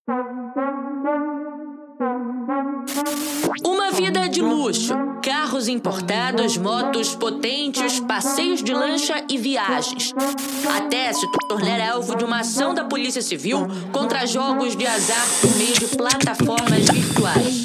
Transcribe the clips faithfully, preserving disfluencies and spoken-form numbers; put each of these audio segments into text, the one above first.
Uma vida de luxo, carros importados, motos potentes, passeios de lancha e viagens. Até se tornar alvo de uma ação da Polícia Civil contra jogos de azar por meio de plataformas virtuais.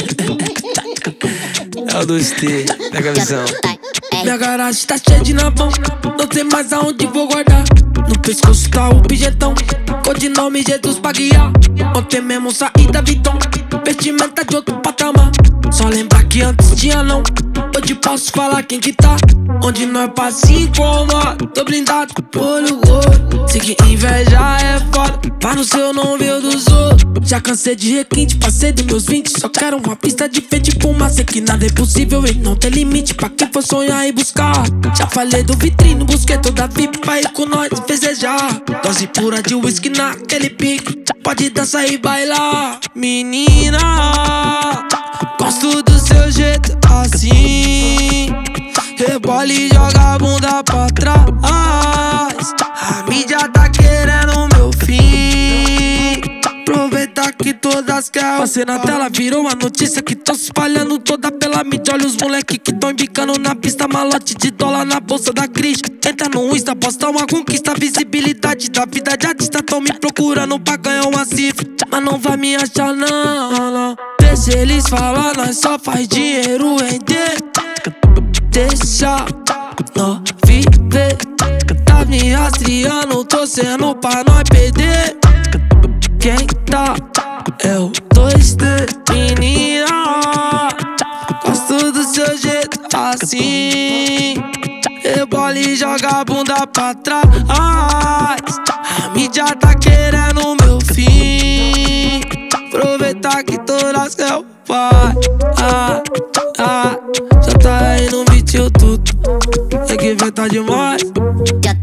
É o dois T, pega a visão. Minha garagem tá cheia de navão, não sei mais aonde vou guardar. No pescoço tá o objetão, codinome Jesus pra guiar. Ontem mesmo saí da Viton, vestimenta de outro patamar. Só lembrar que antes tinha não, hoje posso falar quem que tá. Onde nós passa incomoda, tô blindado, olho gordo. Sei que inveja é foda, mas no seu não vê o dos outros. Já cansei de requinte, passei dos meus vinte. Só quero uma pista de frente pro mar. Sei que nada é possível e não tem limite pra quem for sonhar e buscar. Já falei do vitrine, busquei toda a V I P pra ir com nós festejar. Dose pura de whisky naquele pique, pode dançar e bailar. Menina, gosto do seu jeito assim, rebola e joga a bunda pra trás. A mídia tá querendo meu fim, aproveita que todas querem. Passei na tela, virou a notícia que tão se espalhando toda pela mídia. Olha os moleque que tão embicando na pista, malote de dólar na bolsa da Cris. Entra no Insta, posta uma conquista, visibilidade da vida de artista. Tão me procurando pra ganhar uma cifra, mas não vai me achar não, não. Deixa eles falar, nós só faz dinheiro render. Deixa nós viver, tá me rastreando, torcendo pra nós perder. Quem tá é o dois T, menina. Gosto do seu jeito assim, rebola e joga a bunda pra trás. A mídia tá querendo meu fim, aproveitar que todas querem o pai. Ah, ah, já tá aí no beat tudo, é que vem tá demais.